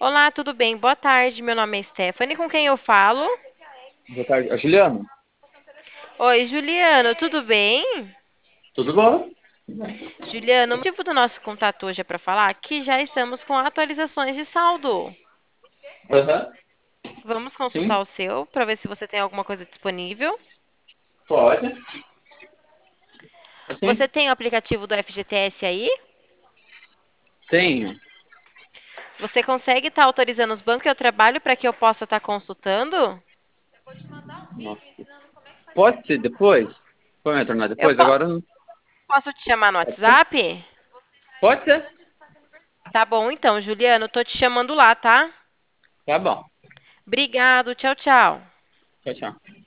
Olá, tudo bem? Boa tarde. Meu nome é Stephanie, com quem eu falo? Boa tarde. Juliano, Oi, Juliano, tudo bem? tudo bom? Juliano, o motivo do nosso contato hoje é para falar que já estamos com atualizações de saldo. Aham, Vamos consultar sim, o seu para ver se você tem alguma coisa disponível. pode. Você Sim, tem o aplicativo do FGTS aí? tenho. Você consegue estar autorizando os bancos que eu trabalho para que eu possa estar consultando? Nossa. Pode ser depois? Pode me retornar Eu depois? Agora não. posso te chamar no Pode ser? WhatsApp? Pode ser? Tá bom, então, Juliano, tô te chamando lá, tá? Tá bom. Obrigado, tchau, tchau. Tchau, tchau.